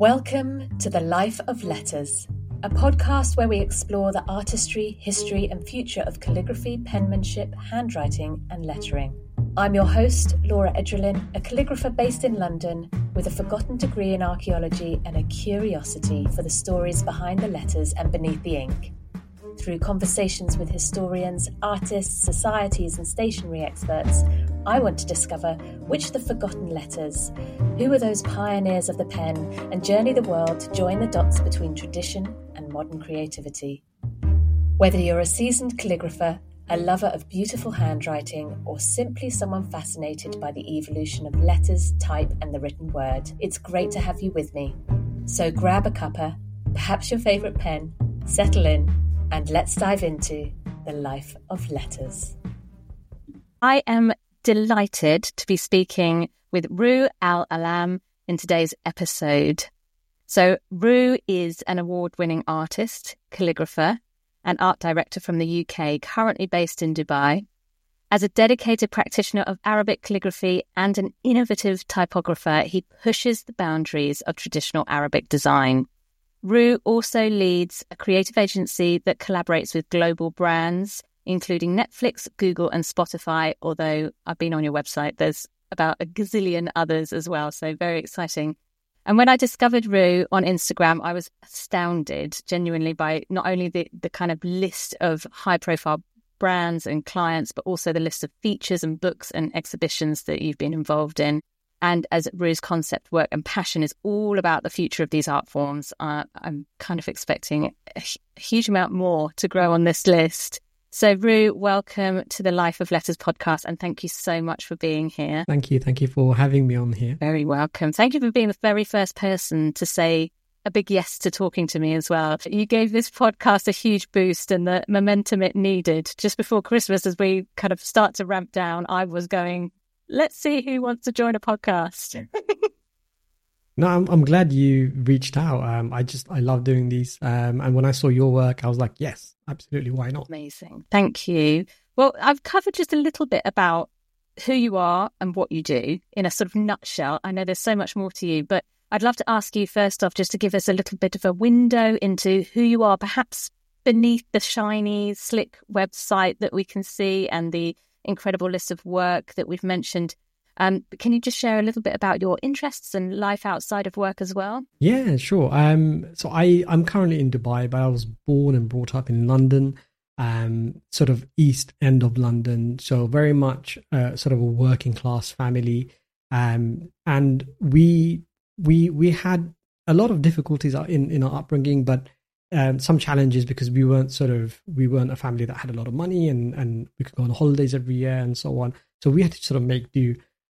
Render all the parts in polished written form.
Welcome to The Life of Letters, a podcast where we explore the artistry, history, and future of calligraphy, penmanship, handwriting, and lettering. I'm your host, Laura Edrelin, a calligrapher based in London with a forgotten degree in archaeology and a curiosity for the stories behind the letters and beneath the ink. Through conversations with historians, artists, societies, and stationery experts, I want to discover which are the forgotten letters, who are those pioneers of the pen, and journey the world to join the dots between tradition and modern creativity. Whether you're a seasoned calligrapher, a lover of beautiful handwriting, or simply someone fascinated by the evolution of letters, type, and the written word, it's great to have you with me. So grab a cuppa, perhaps your favourite pen, settle in, and let's dive into the life of letters. I am delighted to be speaking with Roo Al-Alam in today's episode. So Roo is an award-winning artist, calligrapher, and art director from the UK, currently based in Dubai. As a dedicated practitioner of Arabic calligraphy and an innovative typographer, he pushes the boundaries of traditional Arabic design. Roo also leads a creative agency that collaborates with global brands, including Netflix, Google, and Spotify, although I've been on your website, there's about a gazillion others as well, so very exciting. And when I discovered Roo on Instagram, I was astounded, genuinely, by not only the kind of list of high-profile brands and clients, but also the list of features and books and exhibitions that you've been involved in. And as Roo's concept work and passion is all about the future of these art forms, I'm kind of expecting a huge amount more to grow on this list. So Roo, welcome to the Life of Letters podcast, and thank you so much for being here. Thank you. Thank you for having me on here. Very welcome. Thank you for being the very first person to say a big yes to talking to me as well. You gave this podcast a huge boost and the momentum it needed. Just before Christmas, as we kind of start to ramp down, I was going, let's see who wants to join a podcast. No, I'm glad you reached out. I love doing these. And when I saw your work, I was like, yes, absolutely. Why not? Amazing. Thank you. Well, I've covered just a little bit about who you are and what you do in a sort of nutshell. I know there's so much more to you, but I'd love to ask you first off, just to give us a little bit of a window into who you are, perhaps beneath the shiny, slick website that we can see and the incredible list of work that we've mentioned. Can you just share a little bit about your interests and life outside of work as well? Yeah, sure. So I'm currently in Dubai, but I was born and brought up in London, sort of east end of London. So very much sort of a working class family. And we had a lot of difficulties in our upbringing, but some challenges because we weren't a family that had a lot of money and we could go on holidays every year and so on. So we had to sort of make do.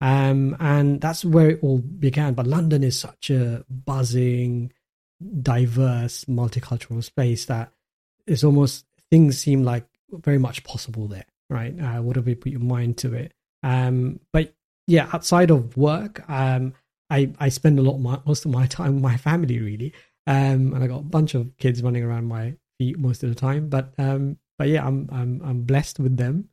And that's where it all began. But London is such a buzzing, diverse, multicultural space that it's almost, things seem like very much possible there, right? Whatever you put your mind to it. But yeah, outside of work, I spend most of my time with my family, really. And I got a bunch of kids running around my feet most of the time. But yeah, I'm blessed with them.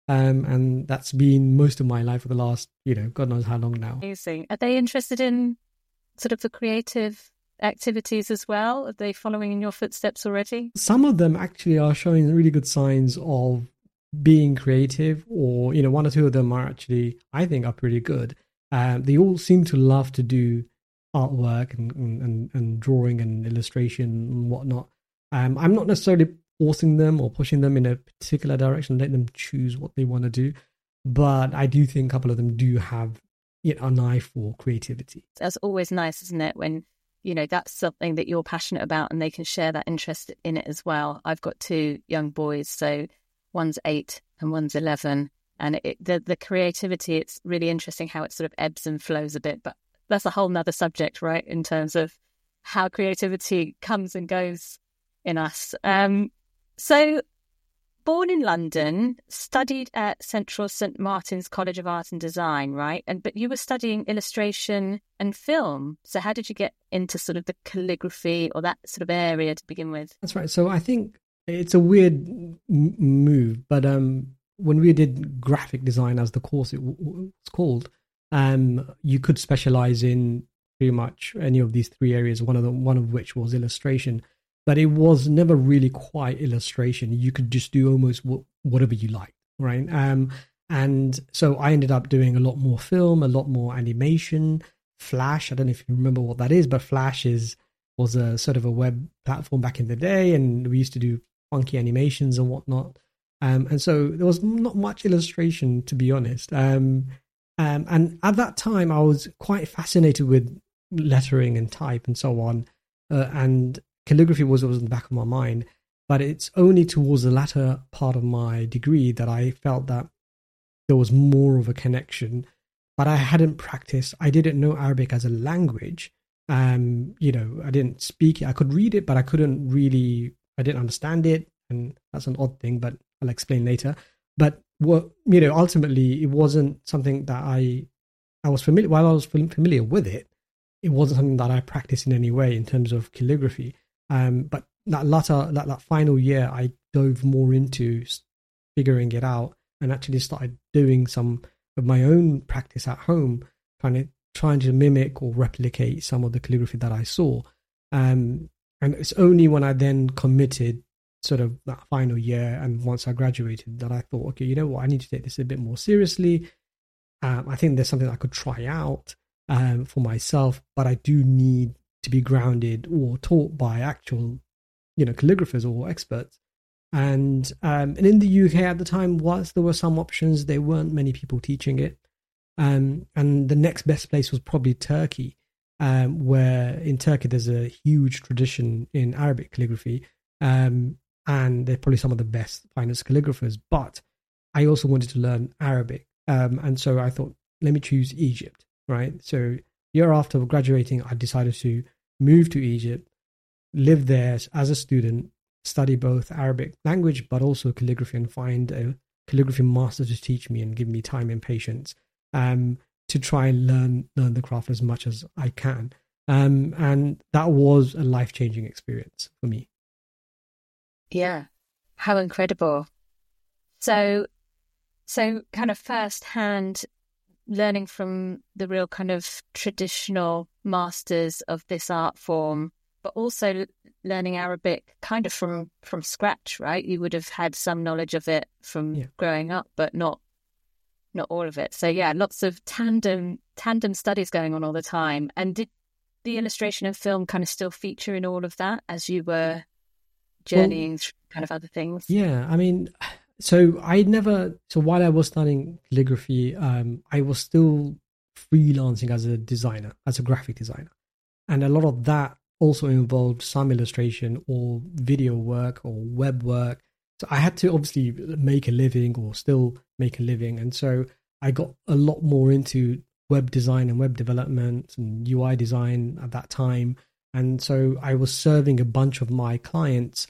And that's been most of my life for the last, God knows how long now. Amazing. Are they interested in sort of the creative activities as well? Are they following in your footsteps already? Some of them actually are showing really good signs of being creative, or, one or two of them are actually, I think, are pretty good. They all seem to love to do artwork and drawing and illustration and whatnot. I'm not necessarily forcing them or pushing them in a particular direction, letting them choose what they want to do. But I do think a couple of them do have an eye for creativity. That's always nice, isn't it? When, that's something that you're passionate about and they can share that interest in it as well. I've got two young boys, so one's 8 and one's 11. And the creativity, it's really interesting how it sort of ebbs and flows a bit. But that's a whole nother subject, right? In terms of how creativity comes and goes in us. So, born in London, studied at Central St Martin's College of Art and Design, right? But you were studying illustration and film. So how did you get into sort of the calligraphy or that sort of area to begin with? That's right. So I think it's a weird move, but when we did graphic design as the course it was called, you could specialize in pretty much any of these three areas. One of which was illustration, but it was never really quite illustration. You could just do almost whatever you like, right? And so I ended up doing a lot more film, a lot more animation, Flash. I don't know if you remember what that is, but Flash was a sort of a web platform back in the day, and we used to do funky animations and whatnot. And so there was not much illustration, to be honest. And at that time, I was quite fascinated with lettering and type and so on. And calligraphy was always in the back of my mind. But it's only towards the latter part of my degree that I felt that there was more of a connection. But I hadn't practiced. I didn't know Arabic as a language. I didn't speak it. I could read it, but I didn't understand it. And that's an odd thing, but I'll explain later. But ultimately, it wasn't something that I was familiar. While I was familiar with it, it wasn't something that I practiced in any way in terms of calligraphy. But that final year, I dove more into figuring it out and actually started doing some of my own practice at home, trying to mimic or replicate some of the calligraphy that I saw. And it's only when I then committed sort of that final year and once I graduated that I thought, okay, you know what, I need to take this a bit more seriously. I think there's something I could try out for myself, but I do need to be grounded or taught by actual, calligraphers or experts. And in the UK at the time, whilst there were some options, there weren't many people teaching it. And the next best place was probably Turkey, where in Turkey there's a huge tradition in Arabic calligraphy. And they're probably some of the best, finest calligraphers. But I also wanted to learn Arabic. And so I thought, let me choose Egypt, right? So year after graduating, I decided to move to Egypt, live there as a student, study both Arabic language, but also calligraphy, and find a calligraphy master to teach me and give me time and patience to try and learn the craft as much as I can. And that was a life-changing experience for me. Yeah, how incredible. So kind of first-hand learning from the real kind of traditional masters of this art form, but also learning Arabic kind of from scratch, right? You would have had some knowledge of it from growing up, but not all of it. So yeah, lots of tandem studies going on all the time. And did the illustration and film kind of still feature in all of that as you were journeying through kind of other things? Yeah, I mean, so while I was studying calligraphy, I was still freelancing as a designer, as a graphic designer. And a lot of that also involved some illustration or video work or web work. So I had to obviously make a living or still make a living. And so I got a lot more into web design and web development and UI design at that time. And so I was serving a bunch of my clients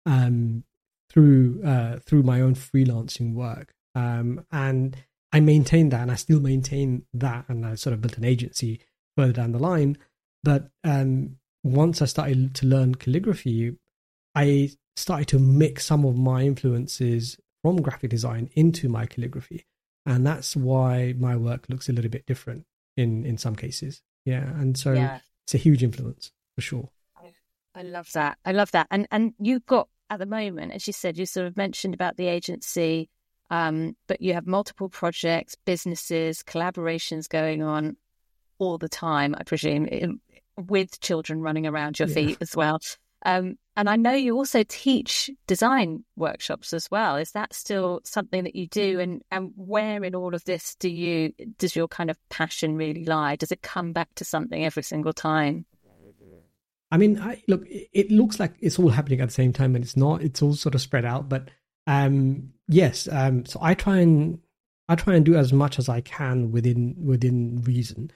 through my own freelancing work. And I maintained that, and I still maintain that. And I sort of built an agency further down the line. But once I started to learn calligraphy, I started to mix some of my influences from graphic design into my calligraphy. And that's why my work looks a little bit different in some cases. Yeah. And so it's a huge influence for sure. I love that. And you've got, at the moment, as you said, you sort of mentioned about the agency, but you have multiple projects, businesses, collaborations going on all the time, I presume, with children running around your feet as well. And I know you also teach design workshops as well. Is that still something that you do? And where in all of this does your kind of passion really lie? Does it come back to something every single time? I mean, it looks like it's all happening at the same time, and it's not. It's all sort of spread out. But yes, so I try and do as much as I can within reason.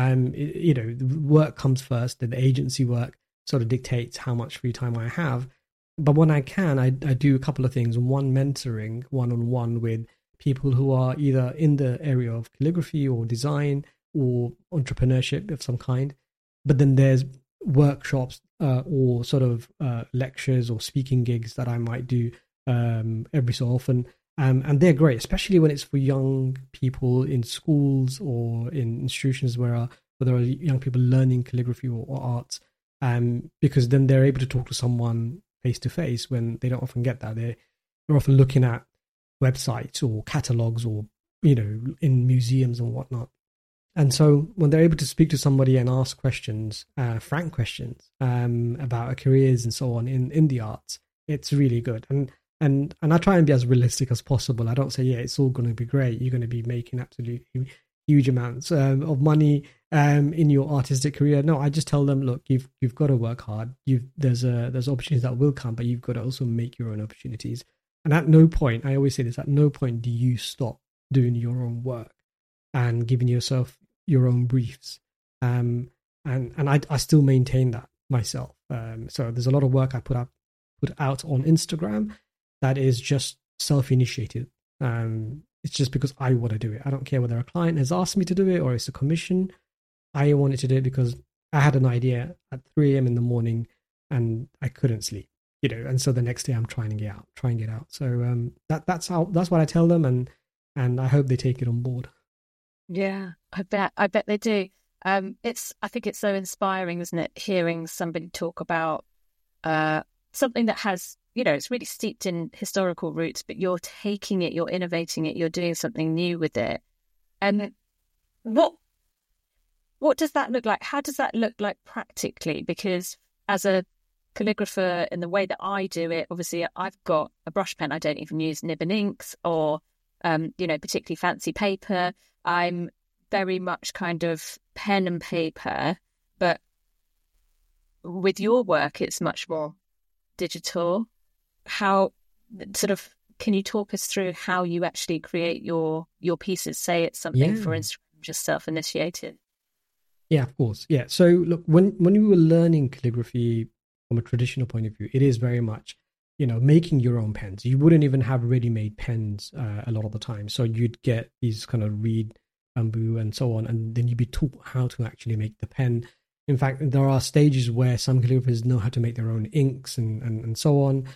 The work comes first, and the agency work sort of dictates how much free time I have. But when I can, I do a couple of things. One, mentoring one-on-one with people who are either in the area of calligraphy or design or entrepreneurship of some kind. But then there's workshops or sort of lectures or speaking gigs that I might do every so often. And they're great, especially when it's for young people in schools or in institutions where but there are young people learning calligraphy or arts, because then they're able to talk to someone face to face when they don't often get that. They're often looking at websites or catalogs or, in museums and whatnot. And so when they're able to speak to somebody and ask questions, frank questions, about careers and so on in the arts, it's really good. And I try and be as realistic as possible. I don't say, yeah, it's all going to be great. You're going to be making absolutely huge amounts of money in your artistic career. No, I just tell them, look, you've got to work hard. There's opportunities that will come, but you've got to also make your own opportunities. And at no point, I always say this, at no point do you stop doing your own work and giving yourself your own briefs. And I still maintain that myself. So there's a lot of work I put out on Instagram that is just self-initiated. It's just because I want to do it. I don't care whether a client has asked me to do it or it's a commission. I wanted to do it because I had an idea at 3 a.m. in the morning and I couldn't sleep, and so the next day I'm trying to get out. So that's what I tell them, and I hope they take it on board. Yeah, I bet they do. I think it's so inspiring, isn't it? Hearing somebody talk about something that has, it's really steeped in historical roots, but you're taking it, you're innovating it, you're doing something new with it. And what does that look like? How does that look like practically? Because as a calligrapher, in the way that I do it, obviously I've got a brush pen. I don't even use nib and inks or, particularly fancy paper. I'm very much kind of pen and paper, but with your work, it's much more digital. How can you talk us through how you actually create your pieces? Say it's something, for Instagram, just self-initiated. Yeah, of course. Yeah. So look, when we were learning calligraphy from a traditional point of view, it is very much, making your own pens. You wouldn't even have ready-made pens a lot of the time. So you'd get these kind of reed bamboo and so on, and then you'd be taught how to actually make the pen. In fact, there are stages where some calligraphers know how to make their own inks and so on.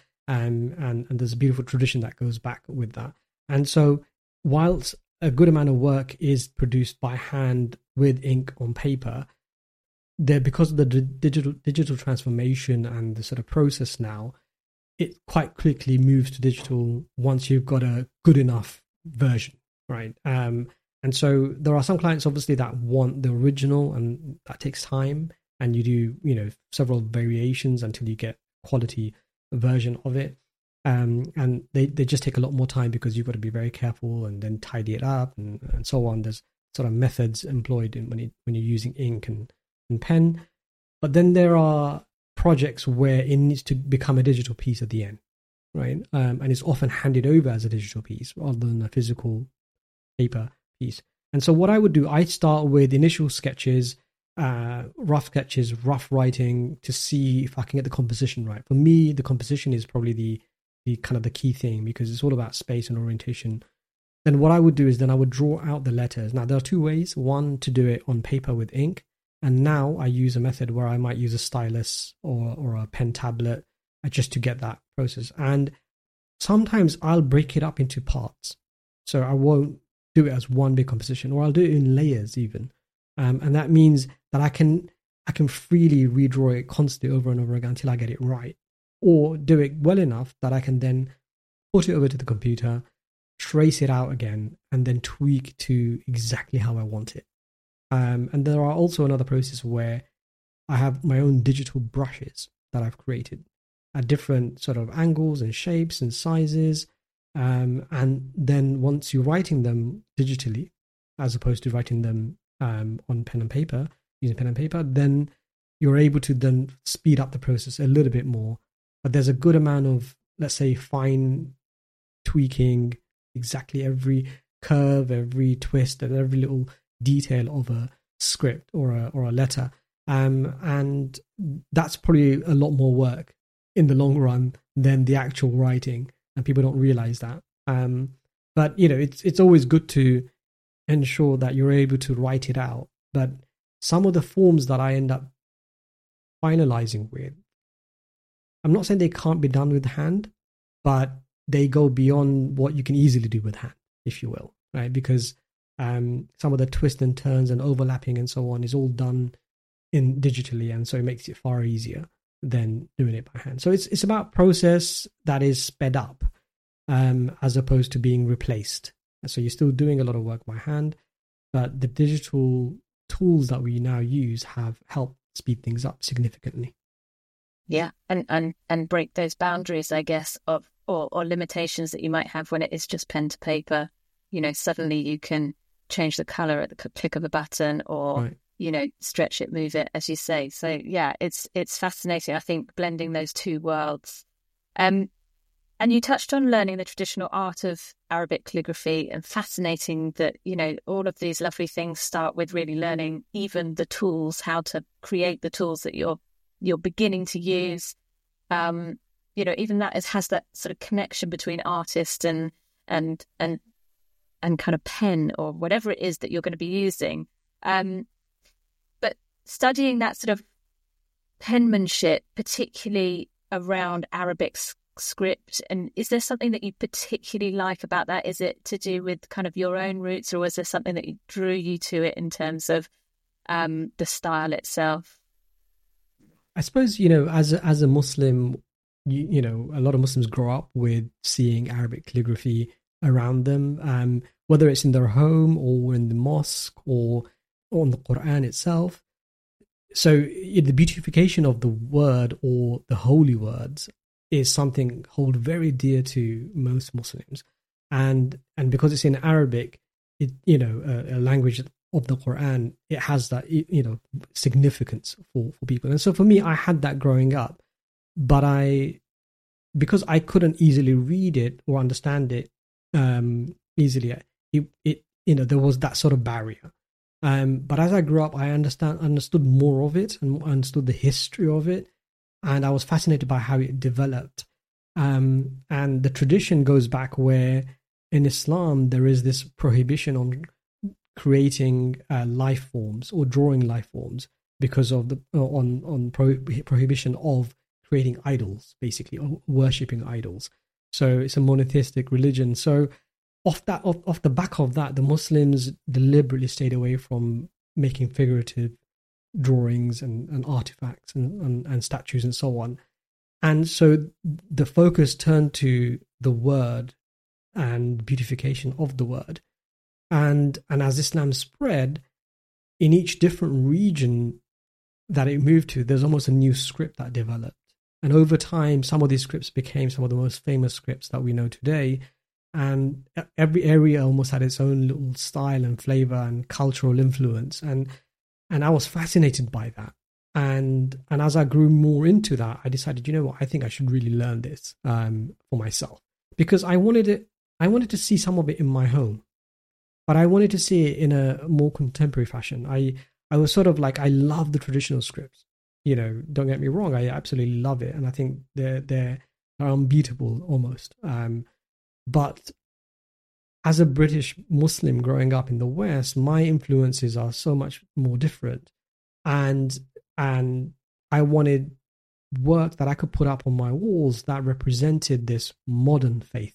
And there's a beautiful tradition that goes back with that. And so whilst a good amount of work is produced by hand with ink on paper, because of the digital transformation and the sort of process now, it quite quickly moves to digital once you've got a good enough version, right? And so there are some clients obviously that want the original, and that takes time, and you do several variations until you get quality version of it. And they just take a lot more time because you've got to be very careful and then tidy it up and so on. There's sort of methods employed when you're using ink and pen. But then there are projects where it needs to become a digital piece at the end, right? And it's often handed over as a digital piece rather than a physical paper piece. And so what I would do, I'd start with initial sketches, rough writing to see if I can get the composition right. For me, the composition is probably the kind of the key thing because it's all about space and orientation. Then what I would do is then I would draw out the letters. Now, there are two ways. One, to do it on paper with ink. And now I use a method where I might use a stylus or a pen tablet just to get that process. And sometimes I'll break it up into parts. So I won't do it as one big composition, or I'll do it in layers even. And that means that I can freely redraw it constantly over and over again until I get it right, or do it well enough that I can then put it over to the computer, trace it out again, and then tweak to exactly how I want it. And there are also another process where I have my own digital brushes that I've created at different sort of angles and shapes and sizes. And then once you're writing them digitally, as opposed to writing them on pen and paper, using pen and paper, then you're able to then speed up the process a little bit more. But there's a good amount of, let's say, fine tweaking, exactly every curve, every twist, and every little detail of a script or a letter. And that's probably a lot more work in the long run than the actual writing. And people don't realize that. But, it's always good to ensure that you're able to write it out. But some of the forms that I end up finalizing with, I'm not saying they can't be done with hand, but they go beyond what you can easily do with hand, if you will, right? Because Some of the twists and turns and overlapping and so on is all done in digitally, and so it makes it far easier than doing it by hand. So it's about process that is sped up, as opposed to being replaced. So you're still doing a lot of work by hand, but the digital tools that we now use have helped speed things up significantly. Yeah, and break those boundaries, I guess, of or limitations that you might have when it is just pen to paper. Suddenly you can change the color at the click of a button, or right. Stretch it, move it, as you say. So yeah, it's fascinating. I think blending those two worlds. And you touched on learning the traditional art of Arabic calligraphy, and fascinating that, all of these lovely things start with really learning even the tools, how to create the tools that you're beginning to use. Even that has that sort of connection between artist and kind of pen or whatever it is that you're going to be using. But studying that sort of penmanship, particularly around Arabic script, and is there something that you particularly like about that? Is it to do with kind of your own roots, or was there something that drew you to it in terms of the style itself? I suppose, as a Muslim, a lot of Muslims grow up with seeing Arabic calligraphy around them, whether it's in their home or in the mosque or on the Quran itself. So the beautification of the word or the holy words is something hold very dear to most Muslims, and because it's in Arabic, a language of the Quran, it has that significance for people. And so for me, I had that growing up, but because I couldn't easily read it or understand it easily, there was that sort of barrier. But as I grew up, I understood more of it and understood the history of it, and I was fascinated by how it developed. And the tradition goes back where in Islam there is this prohibition on creating life forms or drawing life forms because of the prohibition of creating idols, basically, or worshipping idols. So it's a monotheistic religion. So off the back of that, the Muslims deliberately stayed away from making figurative drawings and artifacts and statues and so on. And so the focus turned to the word and beautification of the word. And as Islam spread, in each different region that it moved to, there's almost a new script that developed. And over time, some of these scripts became some of the most famous scripts that we know today. And every area almost had its own little style and flavor and cultural influence. And I was fascinated by that. And as I grew more into that, I decided, I think I should really learn this for myself, because I wanted to see some of it in my home, but I wanted to see it in a more contemporary fashion. I was sort of like, I love the traditional scripts. Don't get me wrong, I absolutely love it, and I think they're unbeatable almost. But as a British Muslim growing up in the West, my influences are so much more different, and I wanted work that I could put up on my walls that represented this modern faith.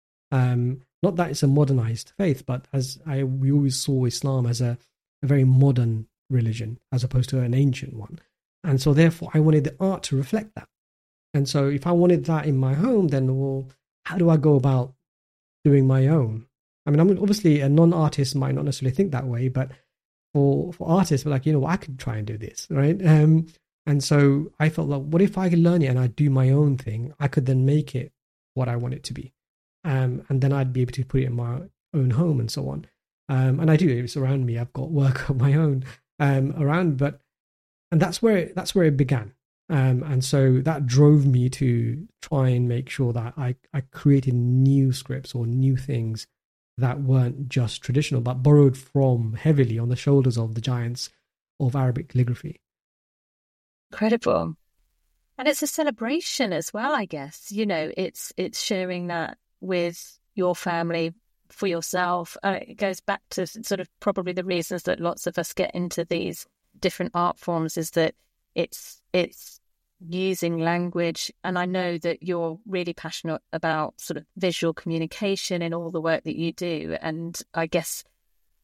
Not that it's a modernized faith, but we always saw Islam as a very modern religion as opposed to an ancient one. And so therefore I wanted the art to reflect that. And so if I wanted that in my home, then, well, how do I go about doing my own? I mean, I'm obviously a non-artist might not necessarily think that way, but for artists, we're like, I could try and do this, right? And so I felt like, what if I could learn it and I do my own thing? I could then make it what I want it to be. And then I'd be able to put it in my own home and so on. And I do, it's around me. I've got work of my own around, and that's where it began. And so that drove me to try and make sure that I created new scripts or new things that weren't just traditional, but borrowed from heavily on the shoulders of the giants of Arabic calligraphy. Incredible. And it's a celebration as well, I guess. It's sharing that with your family, for yourself. It goes back to sort of probably the reasons that lots of us get into these different art forms, is that it's using language. And I know that you're really passionate about sort of visual communication in all the work that you do. And I guess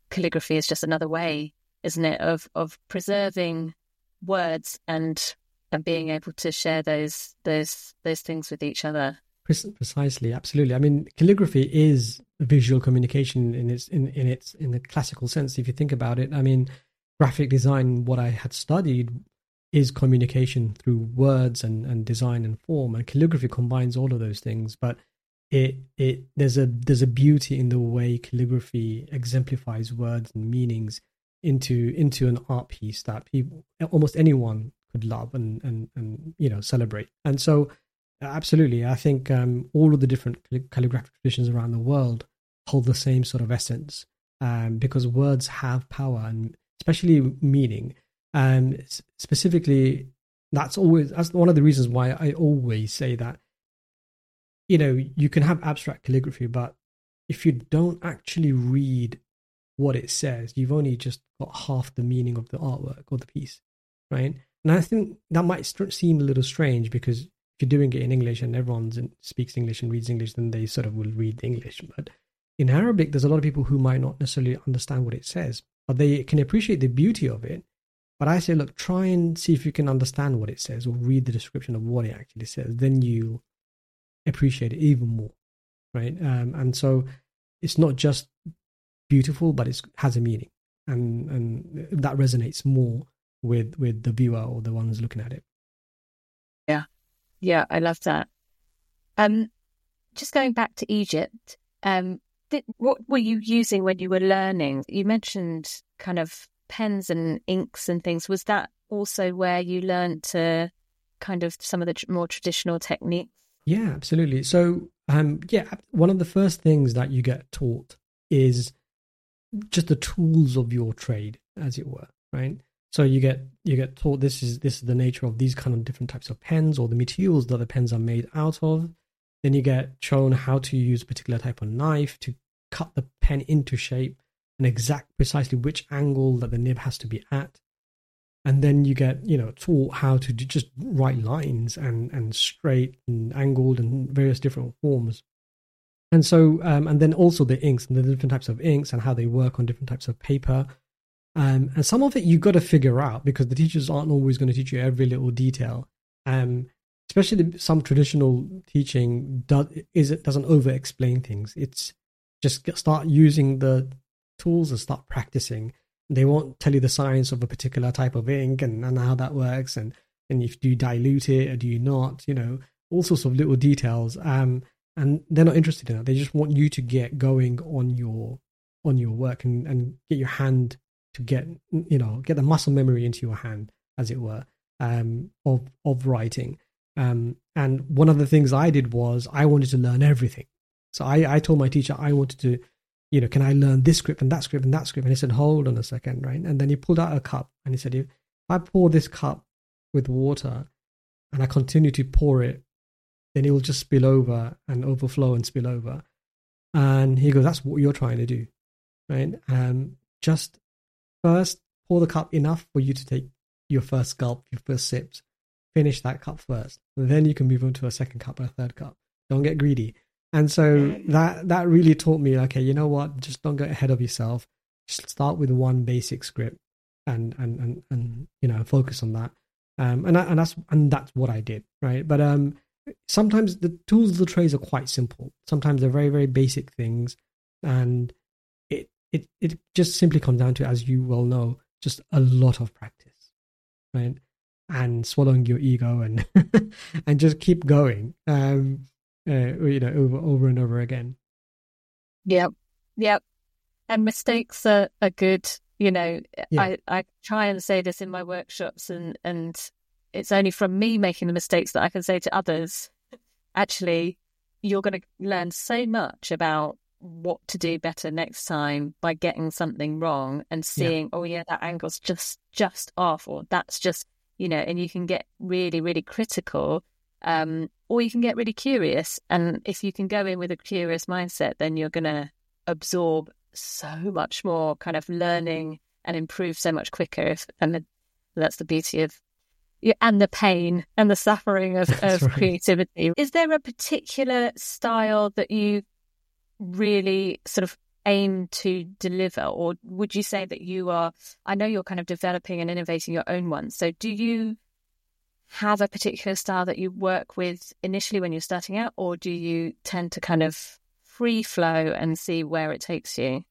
calligraphy is just another way, isn't it, of preserving words and being able to share those things with each other. Precisely, absolutely. I mean, calligraphy is visual communication in the classical sense. If you think about it, I mean, graphic design, what I had studied, is communication through words and design and form, and calligraphy combines all of those things. But there's a beauty in the way calligraphy exemplifies words and meanings into an art piece that almost anyone could love and celebrate. And so absolutely, I think all of the different calligraphic traditions around the world hold the same sort of essence, because words have power, and especially meaning. Specifically, that's one of the reasons why I always say that, you can have abstract calligraphy, but if you don't actually read what it says, you've only just got half the meaning of the artwork or the piece, right? And I think that might seem a little strange, because if you're doing it in English and everyone speaks English and reads English, then they sort of will read the English. But in Arabic, there's a lot of people who might not necessarily understand what it says, but they can appreciate the beauty of it. But I say, look, try and see if you can understand what it says or read the description of what it actually says. Then you appreciate it even more, right? And so it's not just beautiful, but it has a meaning, and that resonates more with the viewer or the ones looking at it. Yeah, I love that. Just going back to Egypt, what were you using when you were learning? You mentioned kind of pens and inks and things. Was that also where you learned to kind of some of the more traditional techniques? Yeah, absolutely. So, one of the first things that you get taught is just the tools of your trade, as it were, right? So you get taught this is the nature of these kind of different types of pens, or the materials that the pens are made out of. Then you get shown how to use a particular type of knife to cut the pen into shape and exact precisely which angle that the nib has to be at. And then you get, taught how to just write lines and straight and angled and various different forms. And so, and then also the inks and the different types of inks and how they work on different types of paper. And some of it you got to figure out, because the teachers aren't always going to teach you every little detail. Especially some traditional teaching doesn't over-explain things. It's just start using the tools and start practicing. They won't tell you the science of a particular type of ink and how that works, and if you dilute it or do you not, all sorts of little details. And they're not interested in that. They just want you to get going on your work and get your hand to get the muscle memory into your hand, as it were, of writing. And one of the things I did was I wanted to learn everything. So I told my teacher I wanted to, can I learn this script and that script and that script? And he said, hold on a second, right? And then he pulled out a cup and he said, if I pour this cup with water and I continue to pour it, then it will just spill over and overflow and spill over. And he goes, that's what you're trying to do, right? Just first pour the cup enough for you to take your first gulp, your first sips. Finish that cup first. Then you can move on to a second cup or a third cup. Don't get greedy. And so that really taught me, okay, you know what? Just don't get ahead of yourself. Just start with one basic script and focus on that. And that's what I did, right? But sometimes the tools of the trades are quite simple. Sometimes they're very, very basic things, and it just simply comes down to, as you well know, just a lot of practice, right? And swallowing your ego and and just keep going, over and over again. Yep. And mistakes are good. Yeah. I try and say this in my workshops, and it's only from me making the mistakes that I can say to others, actually, you're going to learn so much about what to do better next time by getting something wrong and seeing, that angle's just off, or that's just, and you can get really, really critical, or you can get really curious. And if you can go in with a curious mindset, then you're going to absorb so much more kind of learning and improve so much quicker. And that's the beauty of, and the pain and the suffering of right. Creativity. Is there a particular style that you really sort of aim to deliver? Or would you say that I know you're kind of developing and innovating your own one. So do you have a particular style that you work with initially when you're starting out, or do you tend to kind of free flow and see where it takes you?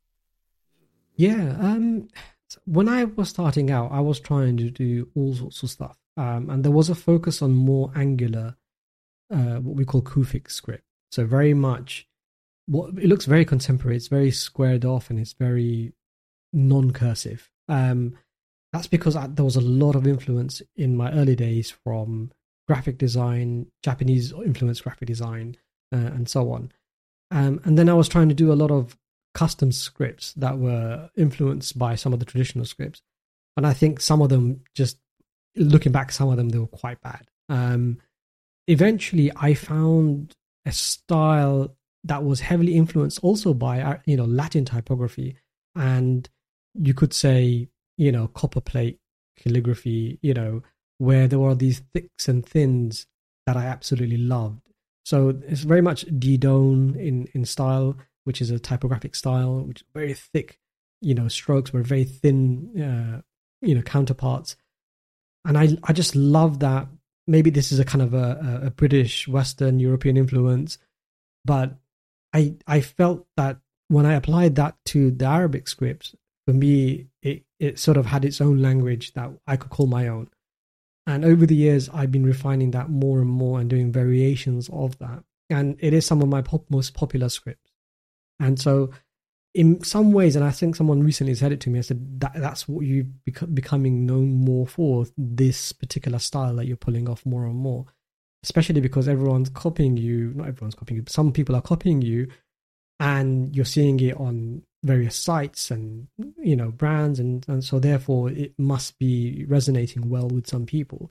Yeah. When I was starting out, I was trying to do all sorts of stuff. And there was a focus on more angular, what we call Kufic script. So very much, it looks very contemporary. It's very squared off and it's very non-cursive. That's because there was a lot of influence in my early days from graphic design, Japanese influenced graphic design, and so on. And then I was trying to do a lot of custom scripts that were influenced by some of the traditional scripts. And I think some of them, just looking back, some of them, they were quite bad. Eventually, I found a style that was heavily influenced also by, Latin typography. And you could say, copperplate calligraphy, where there were these thicks and thins that I absolutely loved. So it's very much Didone in style, which is a typographic style, which is very thick, strokes were very thin, counterparts. And I just love that. Maybe this is a kind of a British, Western, European influence, but I felt that when I applied that to the Arabic scripts, for me, it sort of had its own language that I could call my own. And over the years, I've been refining that more and more and doing variations of that. And it is some of my most popular scripts. And so in some ways, and I think someone recently said it to me, I said, that's what you're becoming known more for, this particular style that you're pulling off more and more, especially because everyone's copying you. Not everyone's copying you, but some people are copying you, and you're seeing it on various sites and, brands. And so therefore it must be resonating well with some people.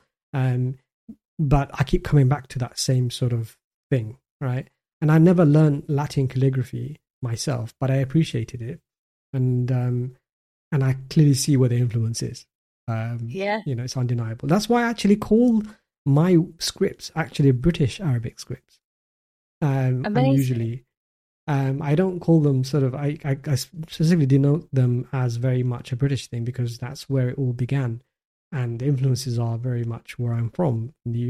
But I keep coming back to that same sort of thing, right? And I never learned Latin calligraphy myself, but I appreciated it, and I clearly see where the influence is. It's undeniable. That's why I actually call my scripts actually British Arabic scripts. And usually, I don't call them sort of. I specifically denote them as very much a British thing because that's where it all began, and the influences are very much where I'm from in the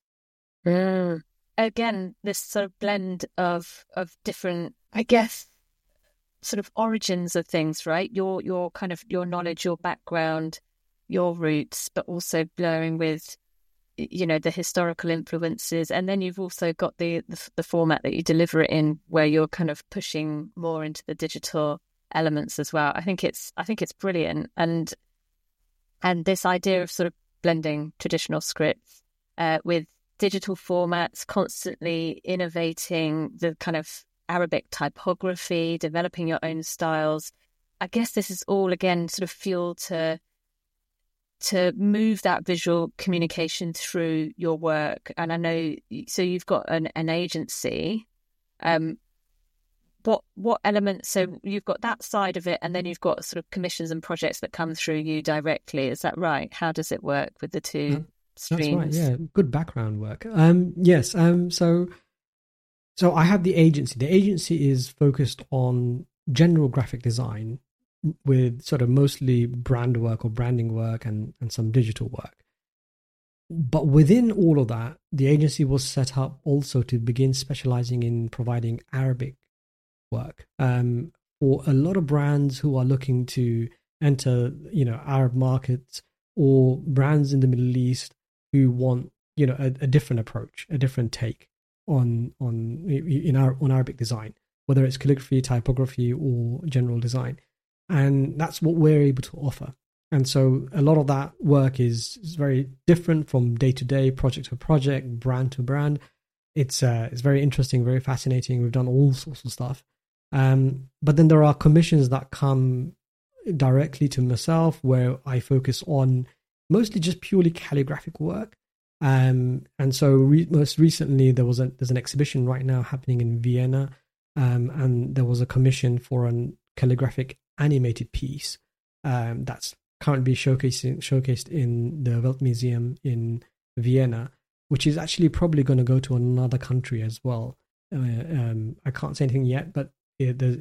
UK. Again, this sort of blend of different, I guess, sort of origins of things, right? Your kind of your knowledge, your background, your roots, but also blurring with, the historical influences. And then you've also got the format that you deliver it in, where you're kind of pushing more into the digital elements as well. I think it's brilliant. And this idea of sort of blending traditional scripts with digital formats, constantly innovating the kind of Arabic typography, developing your own styles. I guess this is all, again, sort of fuel to move that visual communication through your work. And I know, so you've got an agency. What elements? So you've got that side of it, and then you've got sort of commissions and projects that come through you directly. Is that right? How does it work with the two streams? That's right. Yeah, good background work. Yes. So I have the agency. The agency is focused on general graphic design with sort of mostly brand work or branding work and some digital work. But within all of that, the agency was set up also to begin specializing in providing Arabic work for a lot of brands who are looking to enter, Arab markets, or brands in the Middle East who want, a different approach, a different take on Arabic design, whether it's calligraphy, typography, or general design. And that's what we're able to offer. And so a lot of that work is very different from day to day, project to project, brand to brand. It's very interesting, very fascinating. We've done all sorts of stuff. But then there are commissions that come directly to myself, where I focus on mostly just purely calligraphic work. And so most recently there's an exhibition right now happening in Vienna, and there was a commission for a calligraphic animated piece that's currently showcased in the Weltmuseum in Vienna, which is actually probably going to go to another country as well. I can't say anything yet, but it's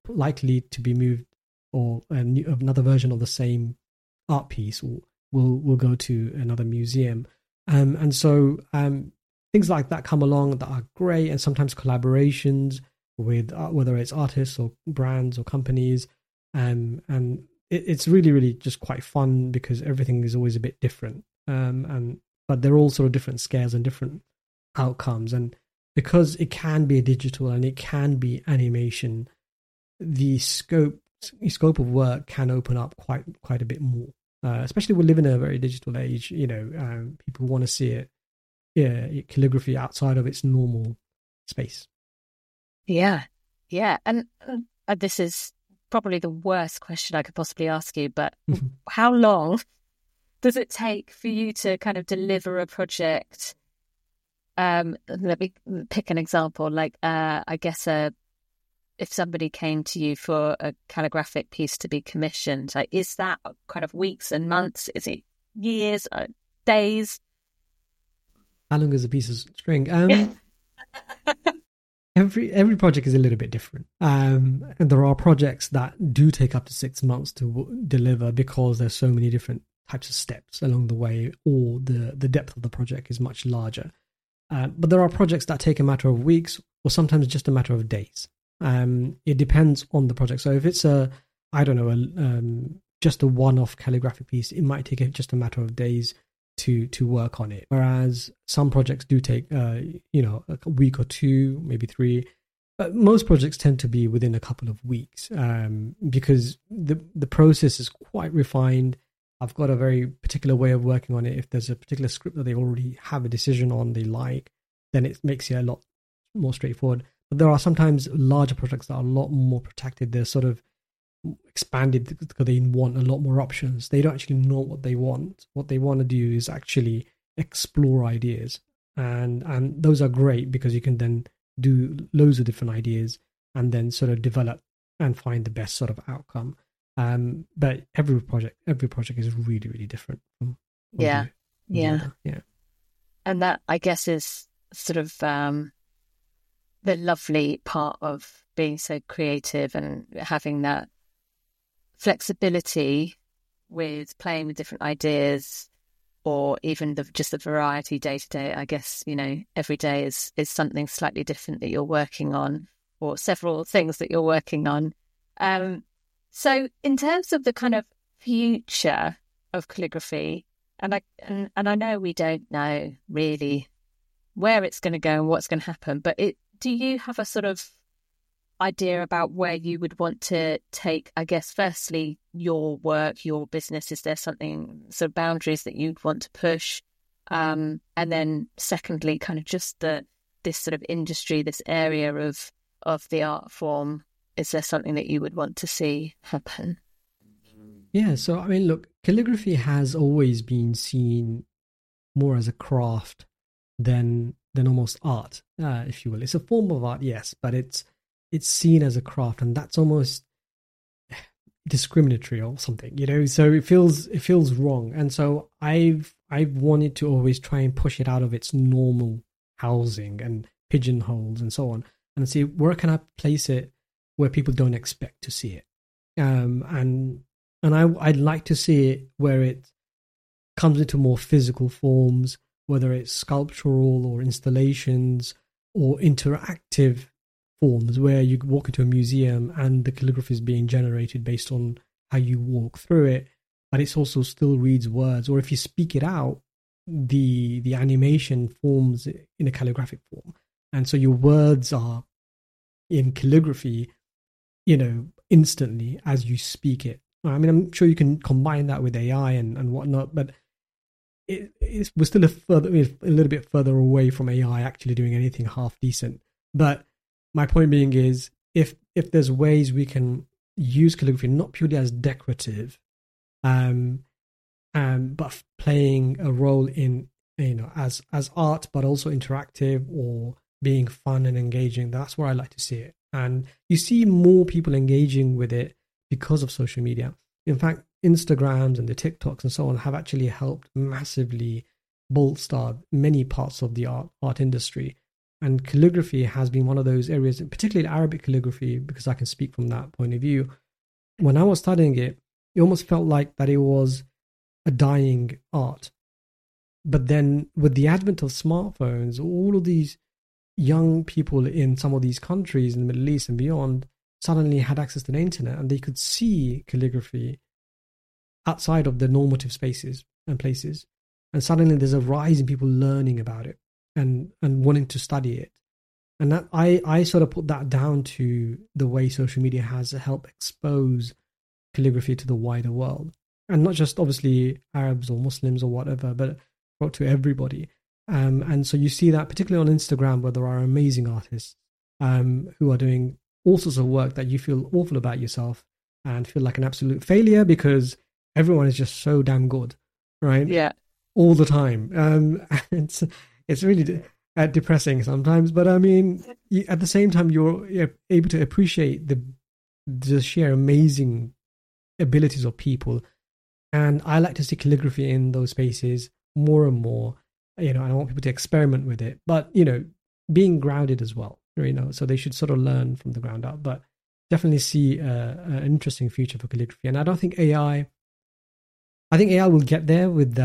likely to be moved, or another version of the same art piece will go to another museum. And so things like that come along that are great, and sometimes collaborations with whether it's artists or brands or companies. And it's really, really just quite fun because everything is always a bit different. But they're all sort of different scales and different outcomes. And because it can be digital and it can be animation, the scope of work can open up quite a bit more. Especially we live in a very digital age. People want to see it, calligraphy outside of its normal space. Yeah. And this is probably the worst question I could possibly ask you, but how long does it take for you to kind of deliver a project? Let me pick an example. Like, I guess if somebody came to you for a calligraphic piece to be commissioned, like, is that kind of weeks and months? Is it years, days? How long is a piece of string? Every project is a little bit different. And there are projects that do take up to 6 months to deliver because there's so many different types of steps along the way, or the depth of the project is much larger. But there are projects that take a matter of weeks, or sometimes just a matter of days. It depends on the project. So if it's just a one-off calligraphic piece, it might take just a matter of days to work on it. Whereas some projects do take a week or two, maybe 3. But most projects tend to be within a couple of weeks because the process is quite refined. I've got a very particular way of working on it. If there's a particular script that they already have a decision on, they like, then it makes it a lot more straightforward. But there are sometimes larger projects that are a lot more protected. They're sort of expanded because they want a lot more options. They don't actually know what they want. What they want to do is actually explore ideas. And those are great because you can then do loads of different ideas and then sort of develop and find the best sort of outcome. But every project is really, really different. Yeah. And that, I guess, is sort of the lovely part of being so creative and having that flexibility with playing with different ideas, or even just the variety day to day. I guess, every day is something slightly different that you're working on, or several things that you're working on. So in terms of the kind of future of calligraphy, and I know we don't know really where it's going to go and what's going to happen, but do you have a sort of idea about where you would want to take, I guess, firstly, your work, your business? Is there something, sort of boundaries that you'd want to push? And then secondly, kind of just this sort of industry, this area of the art form, is there something that you would want to see happen? Yeah, so I mean, look, calligraphy has always been seen more as a craft than almost art, if you will. It's a form of art, yes, but it's seen as a craft, and that's almost discriminatory or something, So it feels wrong, and so I've wanted to always try and push it out of its normal housing and pigeonholes and so on, and see where can I place it where people don't expect to see it, and I'd like to see it where it comes into more physical forms, whether it's sculptural or installations or interactive forms, where you walk into a museum and the calligraphy is being generated based on how you walk through it, but it's also still reads words. Or if you speak it out, the animation forms in a calligraphic form, and so your words are in calligraphy, instantly as you speak it. I mean, I'm sure you can combine that with AI and whatnot, but we're still a little bit further away from AI actually doing anything half decent. But my point being is, if there's ways we can use calligraphy not purely as decorative, but playing a role in as art, but also interactive or being fun and engaging, that's where I like to see it. And you see more people engaging with it because of social media. In fact, Instagrams and the TikToks and so on have actually helped massively bolster many parts of the art industry. And calligraphy has been one of those areas, particularly Arabic calligraphy, because I can speak from that point of view. When I was studying it, it almost felt like that it was a dying art. But then with the advent of smartphones, all of these young people in some of these countries in the Middle East and beyond suddenly had access to the internet, and they could see calligraphy outside of the normative spaces and places. And suddenly there's a rise in people learning about it and wanting to study it. And that I sort of put that down to the way social media has helped expose calligraphy to the wider world. And not just obviously Arabs or Muslims or whatever, but brought to everybody. And so you see that particularly on Instagram, where there are amazing artists who are doing all sorts of work that you feel awful about yourself and feel like an absolute failure because everyone is just so damn good, right? Yeah. All the time. It's really depressing sometimes, but I mean, at the same time, you're able to appreciate the sheer amazing abilities of people. And I like to see calligraphy in those spaces more and more, and I want people to experiment with it, but, being grounded as well, so they should sort of learn from the ground up, but definitely see an interesting future for calligraphy. And I think AI will get there with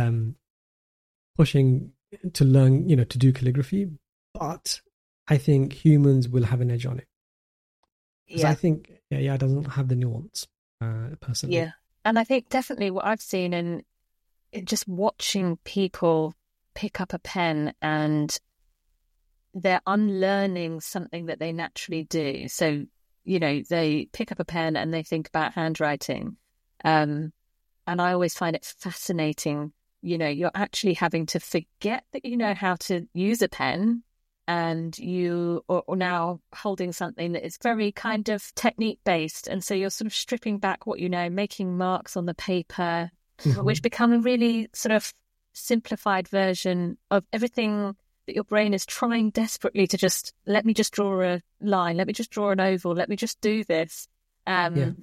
pushing to learn, to do calligraphy, but I think humans will have an edge on it. Because I think AI doesn't have the nuance, personally. Yeah. And I think definitely what I've seen in just watching people pick up a pen and they're unlearning something that they naturally do. So, they pick up a pen and they think about handwriting. And I always find it fascinating. You're actually having to forget that you know how to use a pen, and you are now holding something that is very kind of technique based. And so you're sort of stripping back what you know, making marks on the paper, which become a really sort of simplified version of everything that your brain is trying desperately to just, let me just draw a line, let me just draw an oval, let me just do this. That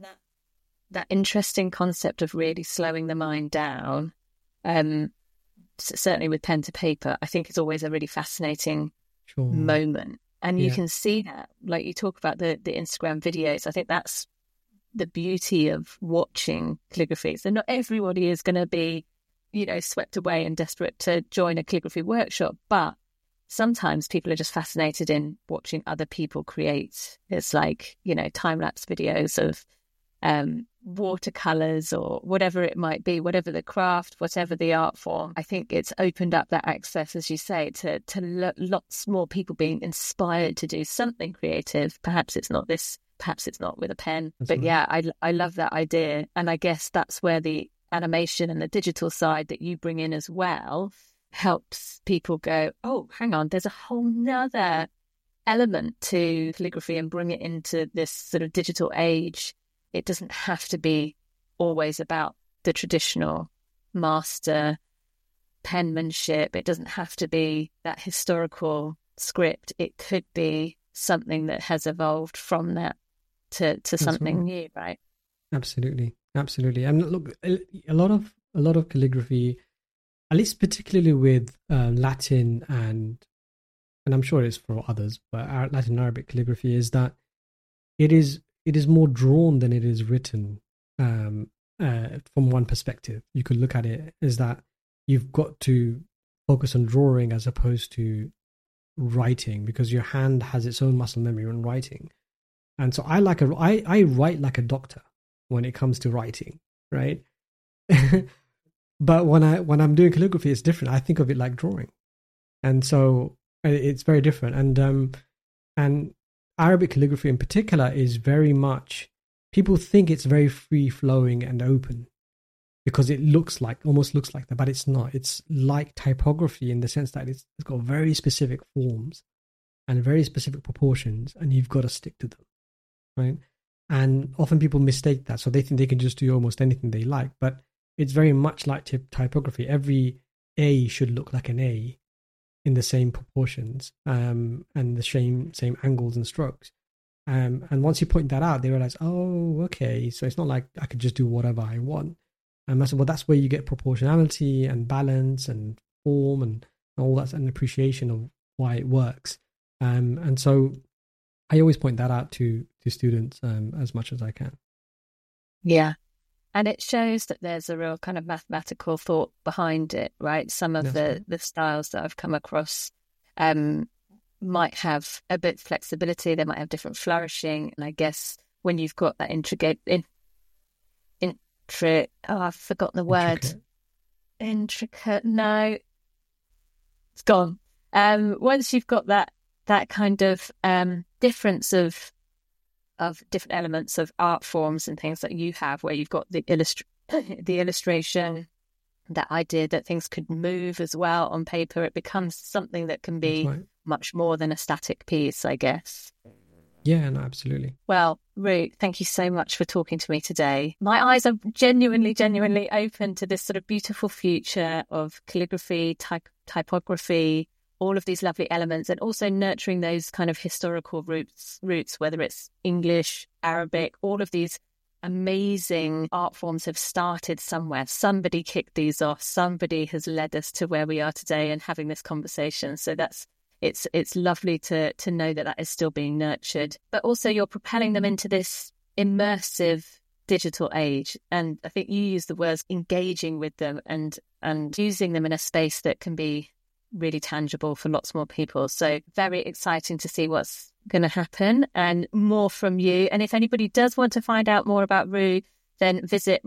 interesting concept of really slowing the mind down, certainly with pen to paper, I think is always a really fascinating moment. And you can see that, like you talk about the Instagram videos. I think that's the beauty of watching calligraphy. So not everybody is going to be, swept away and desperate to join a calligraphy workshop, but sometimes people are just fascinated in watching other people create. It's like, time-lapse videos of watercolors or whatever it might be, whatever the craft, whatever the art form. I think it's opened up that access, as you say, to lots more people being inspired to do something creative. Perhaps it's not this, perhaps it's not with a pen. That's but right. Yeah, I love that idea. And I guess that's where the animation and the digital side that you bring in as well helps people go, oh, hang on, there's a whole nother element to calligraphy, and bring it into this sort of digital age. It doesn't have to be always about the traditional master penmanship. It doesn't have to be that historical script. It could be something that has evolved from that to something new, right? Absolutely. And look, a lot of calligraphy, at least particularly with Latin and I'm sure it's for others, but Latin Arabic calligraphy, is that it is more drawn than it is written. From one perspective, you could look at it as that you've got to focus on drawing as opposed to writing, because your hand has its own muscle memory when writing. And so I write like a doctor when it comes to writing, right? But when I'm doing calligraphy, it's different. I think of it like drawing, and so it's very different. And Arabic calligraphy in particular is very much, people think it's very free flowing and open because it almost looks like that, but it's not. It's like typography in the sense that it's got very specific forms and very specific proportions, and you've got to stick to them, right? And often people mistake that, so they think they can just do almost anything they like, but it's very much like typography. Every A should look like an A in the same proportions, and the same angles and strokes. And once you point that out, they realize, oh, okay, so it's not like I could just do whatever I want. And that's where you get proportionality and balance and form and all that, and appreciation of why it works. And so I always point that out to students as much as I can. Yeah. And it shows that there's a real kind of mathematical thought behind it, right? Some of the styles that I've come across might have a bit of flexibility. They might have different flourishing. And I guess when you've got that I've forgotten the word. Intricate. No, it's gone. Once you've got that kind of difference of different elements of art forms and things that you have, where you've got the illustration, that idea that things could move as well on paper, it becomes something that can be much more than a static piece, I guess. Yeah, no, absolutely. Well, Ru, thank you so much for talking to me today. My eyes are genuinely open to this sort of beautiful future of calligraphy, typography, all of these lovely elements, and also nurturing those kind of historical roots, whether it's English, Arabic, all of these amazing art forms have started somewhere. Somebody kicked these off. Somebody has led us to where we are today and having this conversation. So it's lovely to know that is still being nurtured. But also you're propelling them into this immersive digital age. And I think you use the words engaging with them and using them in a space that can be really tangible for lots more people. So very exciting to see what's going to happen and more from you. And if anybody does want to find out more about Ru, then visit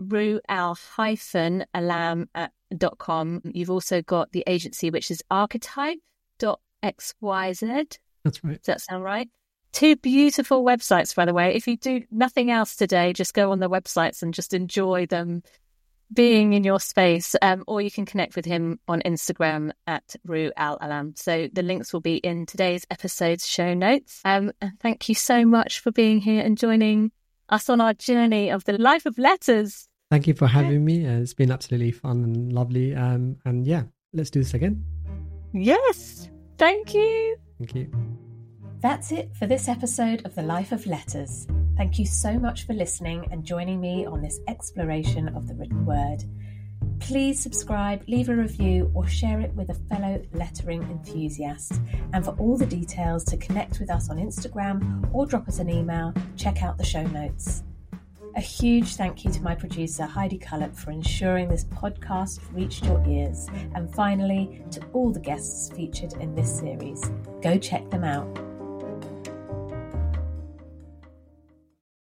rual-alam.com. You've also got the agency, which is archetype.xyz. That's right. Does that sound right? 2 beautiful websites, by the way. If you do nothing else today, just go on the websites and just enjoy them being in your space, or you can connect with him on Instagram at rual-alam. So the links will be in today's episode's show notes. And thank you so much for being here and joining us on our journey of the life of letters. Thank you for having me. It's been absolutely fun and lovely. And yeah, let's do this again. Yes. Thank you. Thank you. That's it for this episode of The Life of Letters. Thank you so much for listening and joining me on this exploration of the written word. Please subscribe, leave a review, or share it with a fellow lettering enthusiast. And for all the details to connect with us on Instagram or drop us an email, check out the show notes. A huge thank you to my producer Heidi Cullop for ensuring this podcast reached your ears. And finally, to all the guests featured in this series. Go check them out.